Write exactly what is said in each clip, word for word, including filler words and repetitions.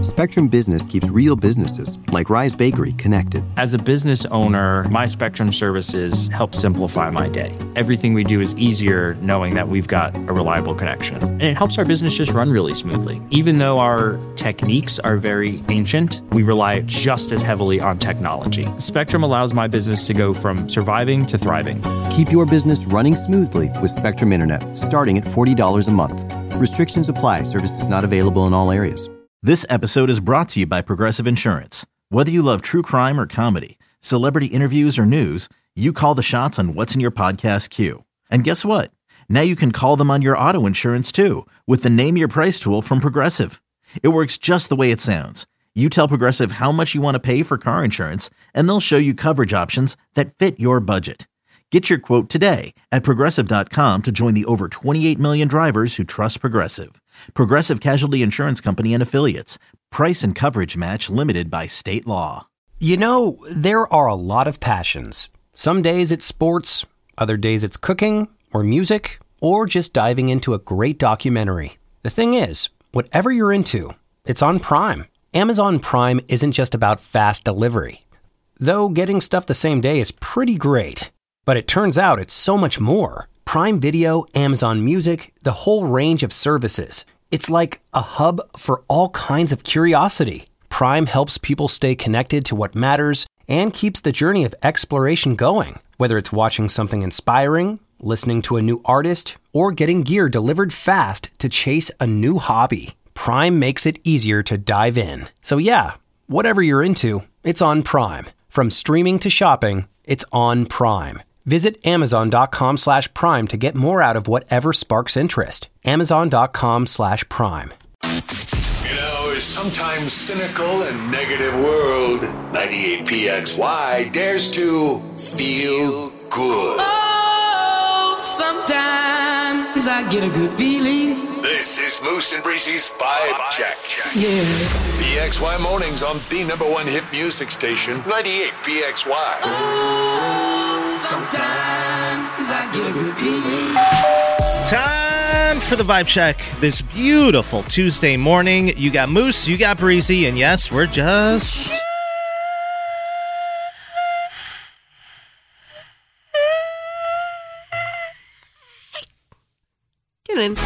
Spectrum Business keeps real businesses, like Rise Bakery, connected. As a business owner, my Spectrum services help simplify my day. Everything we do is easier knowing that we've got a reliable connection. And it helps our business just run really smoothly. Even though our techniques are very ancient, we rely just as heavily on technology. Spectrum allows my business to go from surviving to thriving. Keep your business running smoothly with Spectrum Internet, starting at forty dollars a month. Restrictions apply. Services not available in all areas. This episode is brought to you by Progressive Insurance. Whether you love true crime or comedy, celebrity interviews or news, you call the shots on what's in your podcast queue. And guess what? Now you can call them on your auto insurance too with the Name Your Price tool from Progressive. It works just the way it sounds. You tell Progressive how much you want to pay for car insurance, and they'll show you coverage options that fit your budget. Get your quote today at Progressive dot com to join the over twenty-eight million drivers who trust Progressive. Progressive Casualty Insurance Company and Affiliates. Price and coverage match limited by state law. You know, there are a lot of passions. Some days it's sports, other days it's cooking or music, or just diving into a great documentary. The thing is, whatever you're into, it's on Prime. Amazon Prime isn't just about fast delivery. Though getting stuff the same day is pretty great. But it turns out it's so much more. Prime Video, Amazon Music, the whole range of services. It's like a hub for all kinds of curiosity. Prime helps people stay connected to what matters and keeps the journey of exploration going. Whether it's watching something inspiring, listening to a new artist, or getting gear delivered fast to chase a new hobby, Prime makes it easier to dive in. So yeah, whatever you're into, it's on Prime. From streaming to shopping, it's on Prime. Visit Amazon.com slash Prime to get more out of whatever sparks interest. Amazon.com slash Prime. You know, it's sometimes cynical and negative world. ninety-eight P X Y dares to feel good. Oh, sometimes I get a good feeling. This is Moose and Breezy's Vibe Check. Yeah. P X Y mornings on the number one hit music station, ninety-eight P X Y. Oh, sometimes I get a good feeling. Time for the Vibe Check this beautiful Tuesday morning. You got Moose, you got Breezy, and yes, we're just... Get in.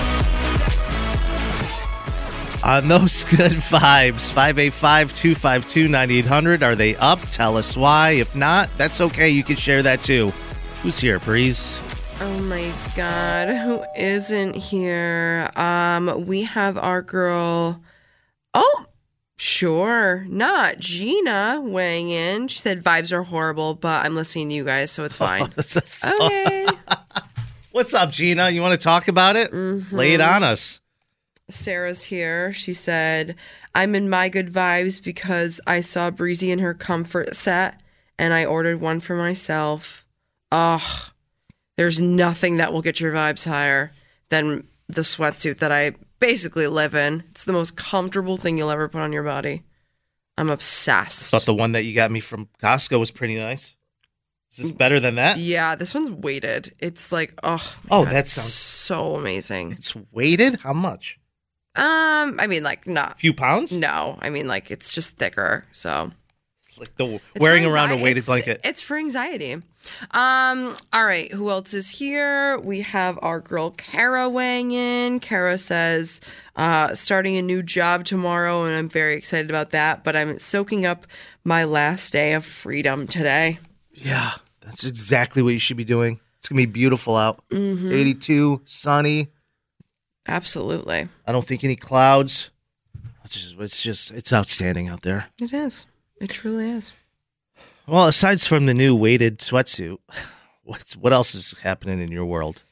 On those good vibes, five eight five, two five two, nine eight hundred. Are they up? Tell us why. If not, that's okay. You can share that too. Who's here, Breeze? Oh my God, who isn't here? Um, we have our girl. Oh, sure, not Gina weighing in. She said vibes are horrible, but I'm listening to you guys, so it's fine. Oh, so... Okay. What's up, Gina? You want to talk about it? Mm-hmm. Lay it on us. Sarah's here. She said, I'm in my good vibes because I saw Breezy in her comfort set and I ordered one for myself. Ugh. There's nothing that will get your vibes higher than the sweatsuit that I basically live in. It's the most comfortable thing you'll ever put on your body. I'm obsessed. Thought the one that you got me from Costco was pretty nice. Is this better than that? Yeah, this one's weighted. It's like, oh, oh, God, that sounds so amazing. It's weighted? How much? Um, I mean, like, not. A few pounds? No, I mean, like, it's just thicker, so. It's like the it's wearing around a weighted it's, blanket. It's for anxiety. Um, all right, who else is here? We have our girl Kara weighing in. Kara says, uh, starting a new job tomorrow, and I'm very excited about that, but I'm soaking up my last day of freedom today. Yeah, that's exactly what you should be doing. It's going to be beautiful out. Mm-hmm. eighty-two, sunny. Absolutely. I don't think any clouds. It's just, it's just, it's outstanding out there. It is. It truly is. Well, aside from the new weighted sweatsuit, what's what else is happening in your world?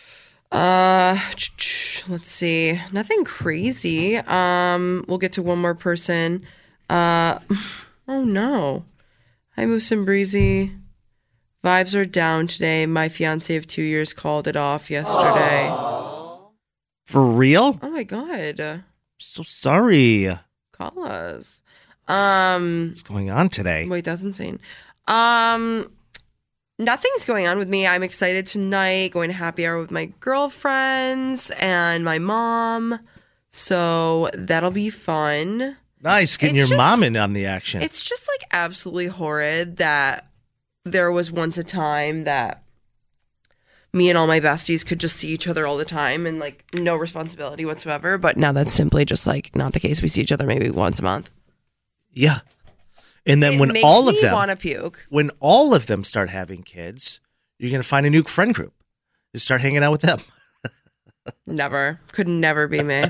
Uh, let's see. Nothing crazy. Um, we'll get to one more person. Uh, oh no. Hi, Moose and Breezy. Vibes are down today. My fiance of two years called it off yesterday. Aww. For real? Oh my God. So sorry. Call us. Um, What's going on today? Wait, that's insane. Um, nothing's going on with me. I'm excited tonight, going to happy hour with my girlfriends and my mom. So that'll be fun. Nice, getting It's your just- mom in on the action. It's just like absolutely horrid that there was once a time that me and all my besties could just see each other all the time and like no responsibility whatsoever. But now that's simply just like not the case. We see each other maybe once a month. Yeah. And then It when makes all of me them want to puke. when all of them start having kids, you're going to find a new friend group. You start hanging out with them. Never. Could never be me.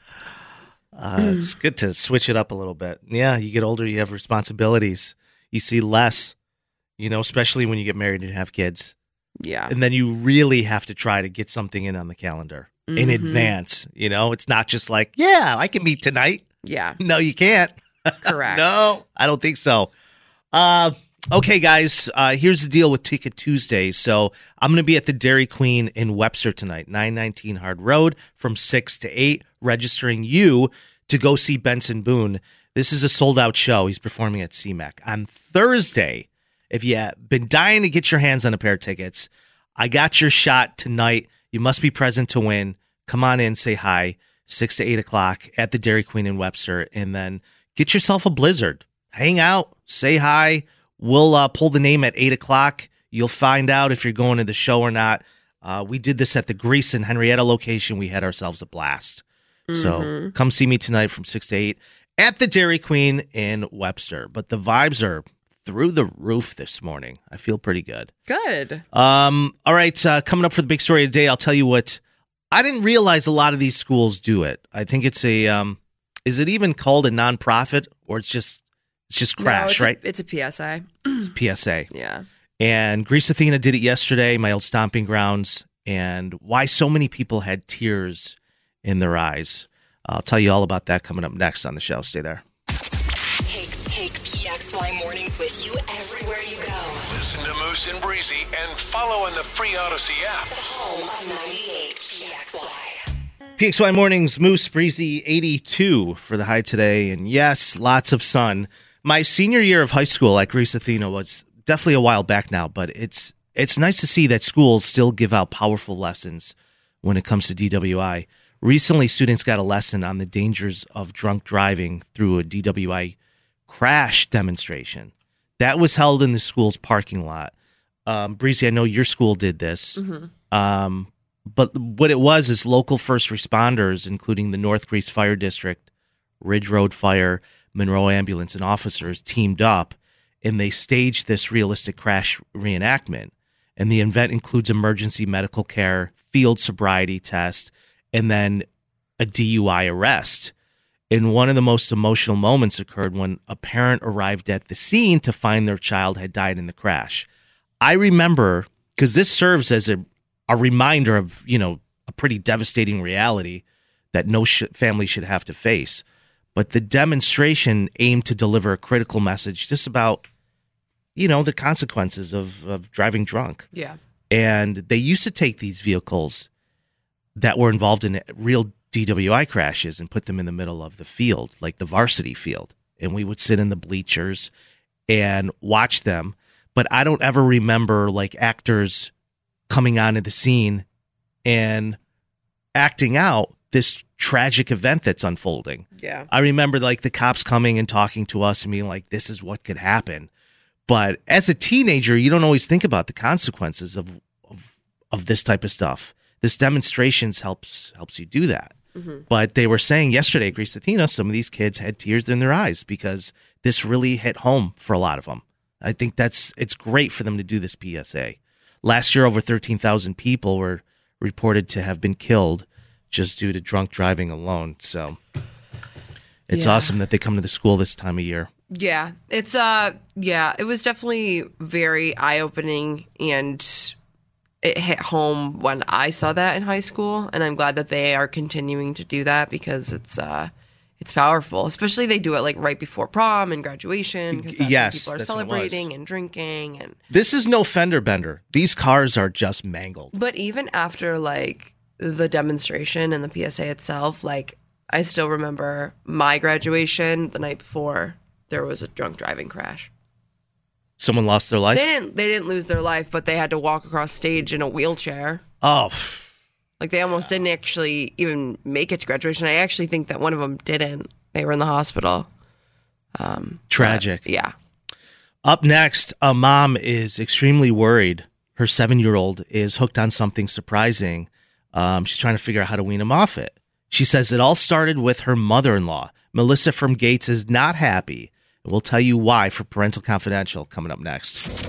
Uh, it's good to switch it up a little bit. Yeah, you get older, you have responsibilities. You see less, you know, especially when you get married and have kids. Yeah. And then you really have to try to get something in on the calendar in Mhm. advance. You know, it's not just like, yeah, I can meet tonight. Yeah. No, you can't. Correct. No, I don't think so. Uh, okay, guys, uh, here's the deal with Ticket Tuesday. So I'm going to be at the Dairy Queen in Webster tonight, nine nineteen Hard Road, from six to eight, registering you to go see Benson Boone. This is a sold-out show. He's performing at C MAC. On Thursday, if you've been dying to get your hands on a pair of tickets, I got your shot tonight. You must be present to win. Come on in, say hi, six to eight o'clock at the Dairy Queen in Webster, and then get yourself a Blizzard. Hang out, say hi. We'll uh, pull the name at eight o'clock. You'll find out if you're going to the show or not. Uh, we did this at the Grease and Henrietta location. We had ourselves a blast. So Mhm. come see me tonight from six to eight at the Dairy Queen in Webster. But the vibes are through the roof this morning. I feel pretty good. Good. Um, all right, uh, coming up for the big story of the day, I'll tell you what. I didn't realize a lot of these schools do it. I think it's a, um, is it even called a nonprofit, or it's just it's just No, crash, it's right? A, it's a P S A. It's P S A. Yeah. And Grease Athena did it yesterday, my old stomping grounds, and why so many people had tears in their eyes. I'll tell you all about that coming up next on the show. Stay there. Take, take P X Y mornings with you everywhere you go. Listen to Moose and Breezy and follow in the free Odyssey app. The home of ninety-eight P X Y. P X Y Mornings, Moose Breezy, eighty-two for the high today. And yes, lots of sun. My senior year of high school at Grease Athena was definitely a while back now, but it's it's nice to see that schools still give out powerful lessons when it comes to D W I. Recently, students got a lesson on the dangers of drunk driving through a D W I crash demonstration. That was held in the school's parking lot. Um, Breezy, I know your school did this. Mm-hmm. Um, but what it was is local first responders, including the North Grease Fire District, Ridge Road Fire, Monroe Ambulance, and officers teamed up, and they staged this realistic crash reenactment. And the event includes emergency medical care, field sobriety test, and then a D U I arrest. And one of the most emotional moments occurred when a parent arrived at the scene to find their child had died in the crash. I remember, because this serves as a, a reminder of, you know, a pretty devastating reality that no sh- family should have to face. But the demonstration aimed to deliver a critical message just about, you know, the consequences of, of driving drunk. Yeah. And they used to take these vehicles that were involved in real D W I crashes and put them in the middle of the field, like the varsity field. And we would sit in the bleachers and watch them. But I don't ever remember like actors coming onto the scene and acting out this tragic event that's unfolding. Yeah. I remember like the cops coming and talking to us and being like, this is what could happen. But as a teenager, you don't always think about the consequences of of, of this type of stuff. This demonstrations helps helps you do that. Mm-hmm. But they were saying yesterday at Grease Athena, some of these kids had tears in their eyes because this really hit home for a lot of them. I think that's it's great for them to do this P S A. Last year, over thirteen thousand people were reported to have been killed just due to drunk driving alone. So it's Yeah. awesome that they come to the school this time of year. Yeah. It's, uh, yeah, it was definitely very eye opening, and it hit home when I saw that in high school. And I'm glad that they are continuing to do that because it's, uh, it's powerful, especially they do it like right before prom and graduation. Because that's Yes, when people are that's what it was. celebrating and drinking. And This is no fender bender. These cars are just mangled. but even after like the demonstration and the P S A itself, like I still remember my graduation the night before there was a drunk driving crash. Someone lost their life? They didn't they didn't lose their life, but they had to walk across stage in a wheelchair. Oh, Like they almost didn't actually even make it to graduation. I actually think that one of them didn't. They were in the hospital. Um, Tragic. but, yeah. Up next, a mom is extremely worried. Her seven-year-old is hooked on something surprising. Um, she's trying to figure out how to wean him off it. She says it all started with her mother-in-law. Melissa from Gates is not happy. And we'll tell you why for Parental Confidential coming up next.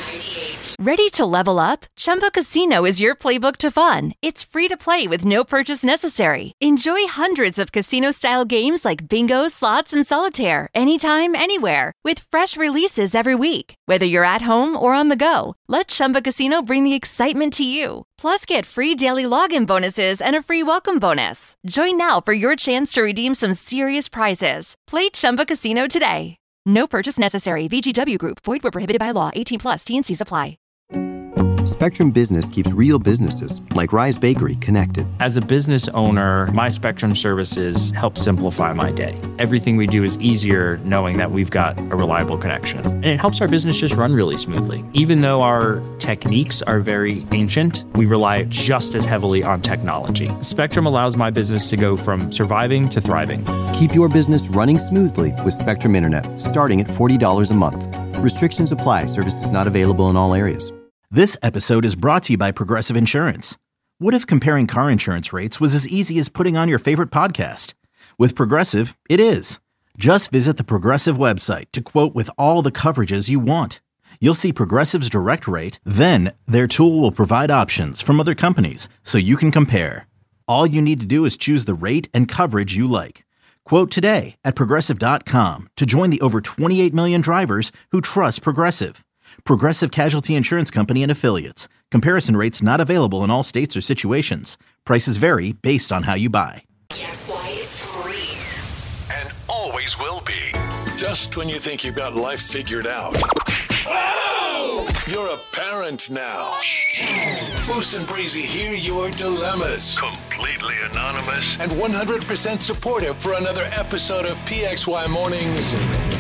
Ready to level up? Chumba Casino is your playbook to fun. It's free to play with no purchase necessary. Enjoy hundreds of casino-style games like bingo, slots, and solitaire anytime, anywhere with fresh releases every week. Whether you're at home or on the go, let Chumba Casino bring the excitement to you. Plus, get free daily login bonuses and a free welcome bonus. Join now for your chance to redeem some serious prizes. Play Chumba Casino today. No purchase necessary. V G W Group. Void where prohibited by law. eighteen plus. T N Cs apply. Spectrum Business keeps real businesses, like Rise Bakery, connected. As a business owner, my Spectrum services help simplify my day. Everything we do is easier knowing that we've got a reliable connection. And it helps our business just run really smoothly. Even though our techniques are very ancient, we rely just as heavily on technology. Spectrum allows my business to go from surviving to thriving. Keep your business running smoothly with Spectrum Internet, starting at forty dollars a month. Restrictions apply. Services not available in all areas. This episode is brought to you by Progressive Insurance. What if comparing car insurance rates was as easy as putting on your favorite podcast? With Progressive, it is. Just visit the Progressive website to quote with all the coverages you want. You'll see Progressive's direct rate, then their tool will provide options from other companies so you can compare. All you need to do is choose the rate and coverage you like. Quote today at Progressive dot com to join the over twenty-eight million drivers who trust Progressive. Progressive Casualty Insurance Company and Affiliates. Comparison rates not available in all states or situations. Prices vary based on how you buy. P X Y is free. And always will be. Just when you think you've got life figured out. Oh! You're a parent now. Moose and Breezy hear your dilemmas. Completely anonymous. And one hundred percent supportive for another episode of P X Y Mornings.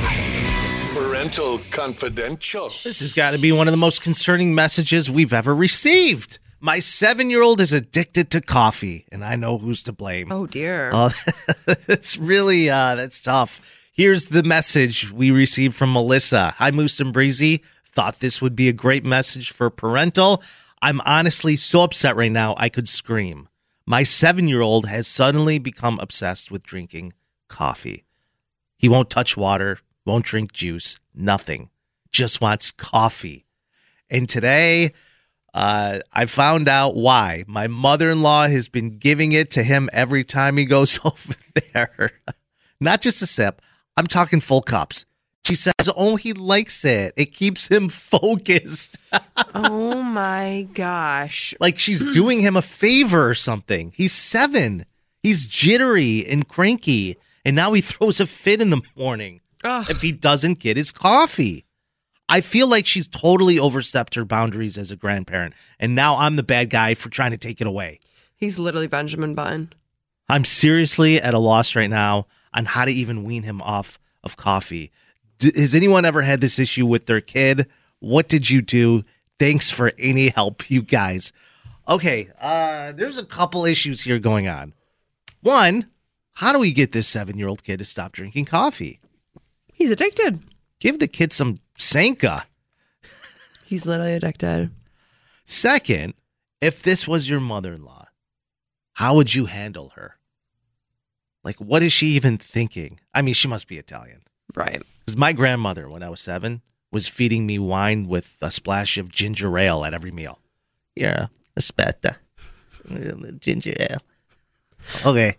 Parental Confidential. This has got to be one of the most concerning messages we've ever received. My seven-year-old is addicted to coffee, and I know who's to blame. Oh, dear. Uh, it's really, uh, that's tough. Here's the message we received from Melissa. Hi, Moose and Breezy. Thought this would be a great message for parental. I'm honestly so upset right now I could scream. My seven-year-old has suddenly become obsessed with drinking coffee. He won't touch water. Won't drink juice, nothing, just wants coffee. And today, uh, I found out why. My mother-in-law has been giving it to him every time he goes over there. Not just a sip, I'm talking full cups. She says, oh, he likes it. It keeps him focused. Oh, my gosh. Like she's doing him a favor or something. He's seven. He's jittery and cranky. And now he throws a fit in the morning. Ugh. If he doesn't get his coffee. I feel like she's totally overstepped her boundaries as a grandparent, and now I'm the bad guy for trying to take it away. He's literally Benjamin Button. I'm seriously at a loss right now on how to even wean him off of coffee. D- has anyone ever had this issue with their kid? What did you do? Thanks for any help, you guys. Okay, uh, there's a couple issues here going on. One, how do we get this seven-year-old kid to stop drinking coffee? He's addicted. Give the kid some Sanka. He's literally addicted. Second, if this was your mother-in-law, how would you handle her? Like, what is she even thinking? I mean, she must be Italian. Right. Because my grandmother, when I was seven, was feeding me wine with a splash of ginger ale at every meal. Yeah, aspetta. Ginger ale. Okay.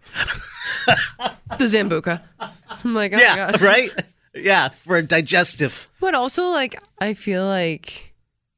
The Zambuca. I'm like, oh yeah, my God. Right? Yeah, for a digestive. But also, like, I feel like,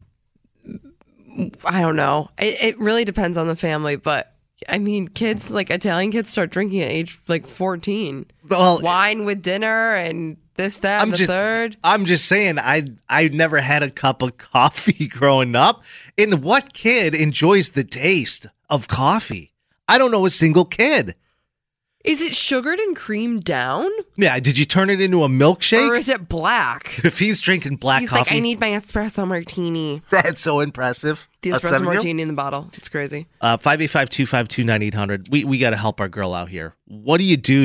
I don't know. It, it really depends on the family, but I mean, kids, like Italian kids start drinking at age like fourteen. Well, wine with dinner and this, that, I'm and the just, third. I'm just saying, I I never had a cup of coffee growing up. And what kid enjoys the taste of coffee? I don't know a single kid. Is it sugared and creamed down? Yeah, did you turn it into a milkshake? Or is it black? If he's drinking black he's coffee. Like, I need my espresso martini. That's so impressive. The espresso martini in the bottle. It's crazy. Uh, five eight five, two five two, nine eight hundred. We, we got to help our girl out here. What do you do to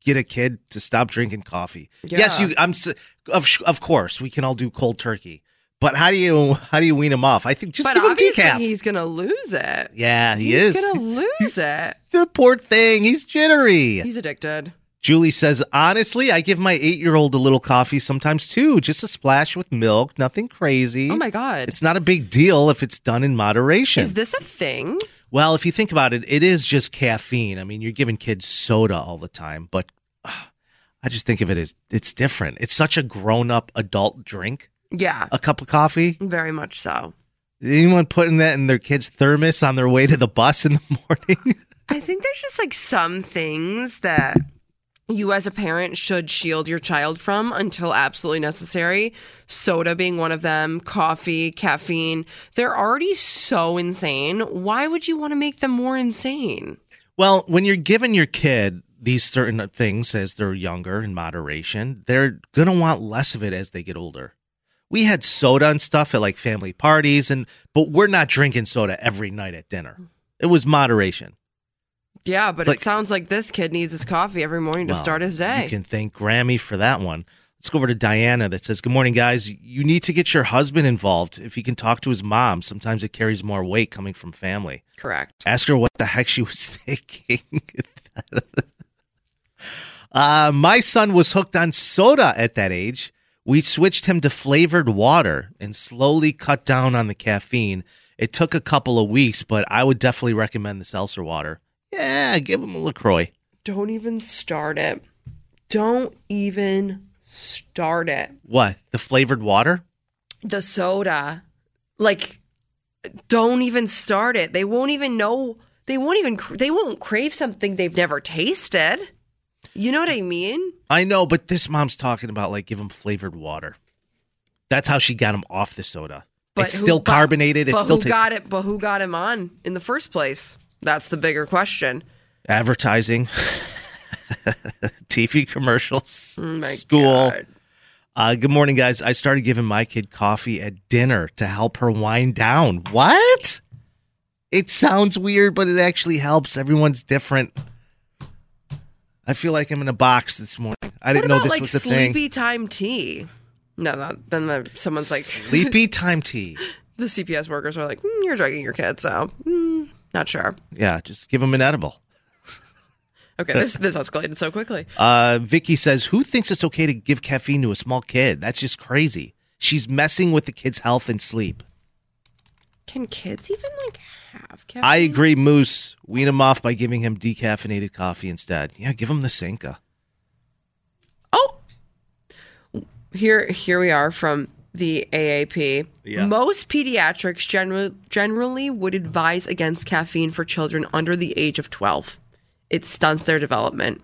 get a kid to stop drinking coffee. Yeah. Yes, you. I'm s- of of course we can all do cold turkey, but how do you how do you wean him off? I think just but give him obviously decaf. he's gonna lose it. Yeah, he he's is. Gonna He's- lose he's- it. The poor thing. He's jittery. He's addicted. Julie says, honestly, I give my eight-year-old a little coffee sometimes too, just a splash with milk, nothing crazy. Oh my God. It's not a big deal if it's done in moderation. Is this a thing? Well, if you think about it, it is just caffeine. I mean, you're giving kids soda all the time, but uh, I just think of it as it's different. It's such a grown-up adult drink, Yeah, a cup of coffee. very much so. Anyone putting that in their kid's thermos on their way to the bus in the morning? I think there's just like some things that you as a parent should shield your child from until absolutely necessary. Soda being one of them, coffee, caffeine. They're already so insane. Why would you want to make them more insane? Well, when you're giving your kid these certain things as they're younger in moderation, they're going to want less of it as they get older. We had soda and stuff at like family parties, and but we're not drinking soda every night at dinner. It was moderation. Yeah, but Like- it sounds like this kid needs his coffee every morning to Well, start his day. You can thank Grammy for that one. Let's go over to Diana that says, good morning, guys. You need to get your husband involved. If he can talk to his mom, sometimes it carries more weight coming from family. Correct. Ask her what the heck she was thinking. uh, my son was hooked on soda at that age. We switched him to flavored water and slowly cut down on the caffeine. It took a couple of weeks, but I would definitely recommend the seltzer water. Yeah, give him a LaCroix. Don't even start it. Don't even start it. What? The flavored water? The soda. Like, don't even start it. They won't even know. They won't even, cr- they won't crave something they've never tasted. You know what I mean? I know, but this mom's talking about like give him flavored water. That's how she got him off the soda. But it's who- still but- carbonated. It but still who tastes got it? But who got him on in the first place? That's the bigger question. advertising, T V commercials, Oh my school. God. Uh, good morning, guys. I started giving my kid coffee at dinner to help her wind down. What? It sounds weird, but it actually helps. Everyone's different. I feel like I'm in a box this morning. I didn't what know about, this like, was a thing. sleepy time tea? No, not, then the, someone's like, Sleepy time tea. the C P S workers are like, mm, you're drugging your kid, so mm, not sure. Yeah, just give them an edible. Okay, this this escalated so quickly. Uh, Vicky says, who thinks it's okay to give caffeine to a small kid? That's just crazy. She's messing with the kid's health and sleep. Can kids even like have caffeine? I agree, Moose. Wean him off by giving him decaffeinated coffee instead. Yeah, give him the Cinca. Oh, here here we are from the A A P. Yeah. Most pediatrics general, generally would advise against caffeine for children under the age of twelve. It stunts their development.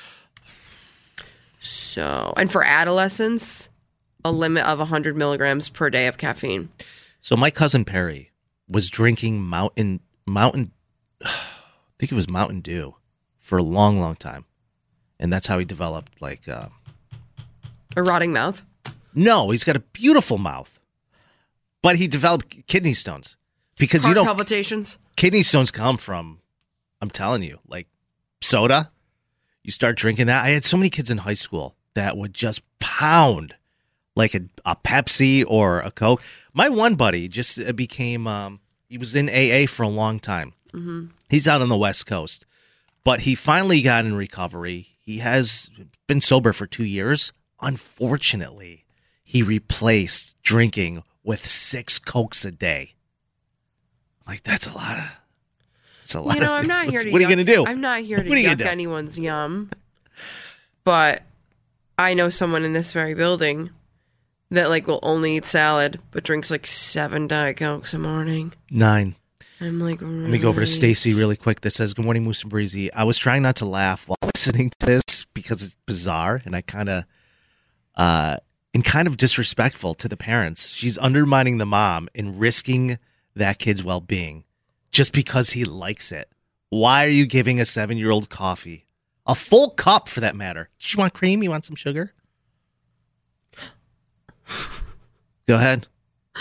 So, and for adolescents, a limit of one hundred milligrams per day of caffeine. So my cousin Perry was drinking Mountain Mountain, I think it was Mountain Dew, for a long, long time, and that's how he developed like. Uh, A rotting mouth. no, he's got a beautiful mouth, but he developed kidney stones because Heart you know palpitations. kidney stones come from. I'm telling you, like soda. You start drinking that. I had so many kids in high school that would just pound like a, a Pepsi or a Coke. My one buddy just uh, became, um, he was in A A for a long time. Mm-hmm. He's out on the West Coast, but he finally got in recovery. He has been sober for two years. Unfortunately, he replaced drinking with six Cokes a day. Like, that's a lot of, that's a lot You know, of I'm not here to. What are you yuck- going to do? I'm not here to What are you yuck gonna do? anyone's yum. But I know someone in this very building that like will only eat salad but drinks like seven Diet Cokes a morning. Nine. I'm like, really? Let me go over to Stacy really quick that says, good morning, Moose and Breezy. I was trying not to laugh while listening to this because it's bizarre and I kind of, uh, and kind of disrespectful to the parents. She's undermining the mom and risking that kid's well-being just because he likes it. Why are you giving a seven-year-old coffee? A full cup, for that matter. Does she want cream? You want some sugar? Go ahead.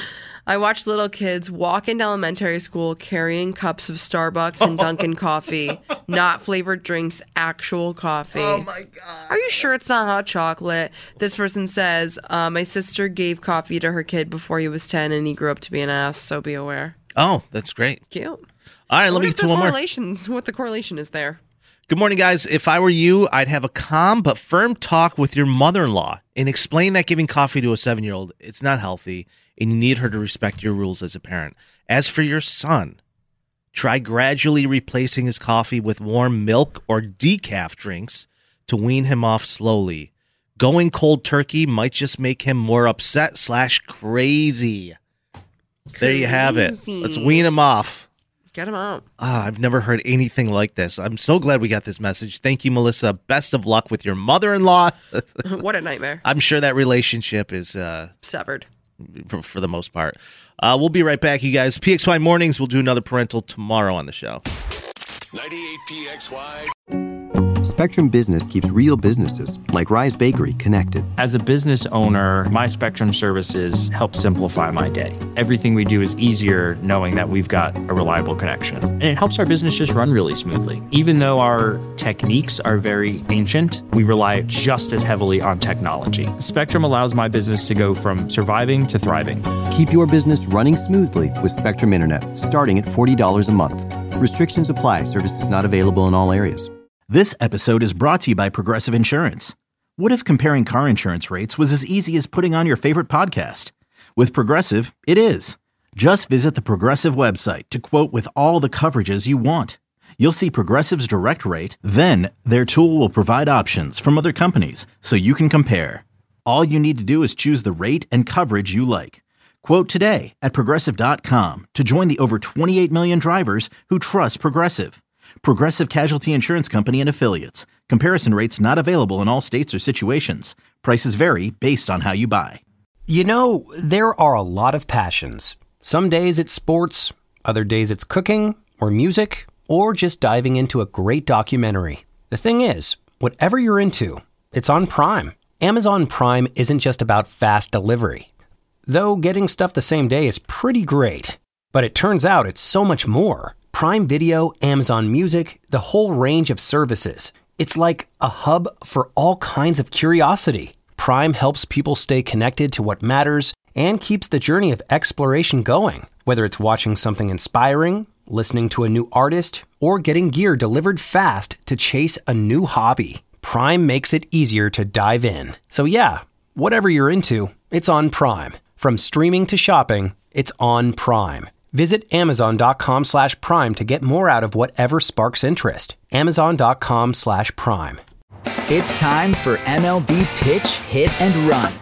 I watched little kids walk into elementary school carrying cups of Starbucks and Dunkin' coffee, not flavored drinks, actual coffee. Oh, my God. Are you sure it's not hot chocolate? This person says, uh, my sister gave coffee to her kid before he was ten, and he grew up to be an ass, so be aware. Oh, that's great. Cute. All right, let me get to one more. What the correlation is there? Good morning, guys. If I were you, I'd have a calm but firm talk with your mother-in-law and explain that giving coffee to a seven-year-old, it's not healthy, and you need her to respect your rules as a parent. As for your son, try gradually replacing his coffee with warm milk or decaf drinks to wean him off slowly. Going cold turkey might just make him more upset slash crazy. Crazy. There you have it. Let's wean him off. Get him out. Ah, I've never heard anything like this. I'm so glad we got this message. Thank you, Melissa. Best of luck with your mother-in-law. What a nightmare. I'm sure that relationship is uh, severed for, for the most part. Uh, we'll be right back, you guys. P X Y Mornings. We'll do another parental tomorrow on the show. ninety-eight P X Y. Spectrum Business keeps real businesses, like Rise Bakery, connected. As a business owner, my Spectrum services help simplify my day. Everything we do is easier knowing that we've got a reliable connection. And it helps our business just run really smoothly. Even though our techniques are very ancient, we rely just as heavily on technology. Spectrum allows my business to go from surviving to thriving. Keep your business running smoothly with Spectrum Internet, starting at forty dollars a month. Restrictions apply. Services not available in all areas. This episode is brought to you by Progressive Insurance. What if comparing car insurance rates was as easy as putting on your favorite podcast? With Progressive, it is. Just visit the Progressive website to quote with all the coverages you want. You'll see Progressive's direct rate, then their tool will provide options from other companies so you can compare. All you need to do is choose the rate and coverage you like. Quote today at Progressive dot com to join the over twenty-eight million drivers who trust Progressive. Progressive Casualty Insurance Company and Affiliates. Comparison rates not available in all states or situations. Prices vary based on how you buy. You know, there are a lot of passions. Some days it's sports, other days it's cooking or music, or just diving into a great documentary. The thing is, whatever you're into, it's on Prime. Amazon Prime isn't just about fast delivery. Though getting stuff the same day is pretty great. But it turns out it's so much more. Prime Video, Amazon Music, the whole range of services. It's like a hub for all kinds of curiosity. Prime helps people stay connected to what matters and keeps the journey of exploration going. Whether it's watching something inspiring, listening to a new artist, or getting gear delivered fast to chase a new hobby, Prime makes it easier to dive in. So yeah, whatever you're into, it's on Prime. From streaming to shopping, it's on Prime. Visit Amazon.com slash Prime to get more out of whatever sparks interest. Amazon.com slash Prime. It's time for M L B Pitch, Hit, and Run,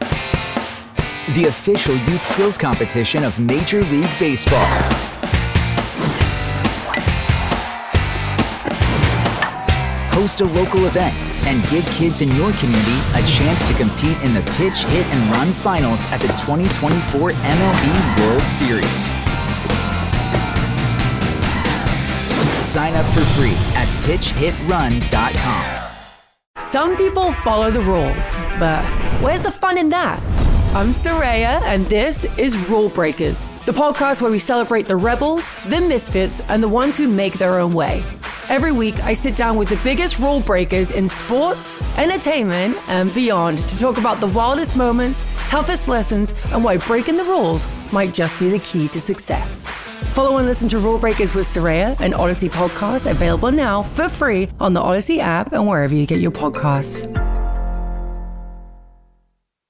the official youth skills competition of Major League Baseball. Host a local event and give kids in your community a chance to compete in the Pitch, Hit, and Run finals at the twenty twenty-four M L B World Series. Sign up for free at pitch hit run dot com. Some people follow the rules, but where's the fun in that? I'm Soraya, and this is Rule Breakers, the podcast where we celebrate the rebels, the misfits, and the ones who make their own way. Every week, I sit down with the biggest rule breakers in sports, entertainment, and beyond to talk about the wildest moments, toughest lessons, and why breaking the rules might just be the key to success. Follow and listen to Rule Breakers with Soraya, an Odyssey podcast available now for free on the Odyssey app and wherever you get your podcasts.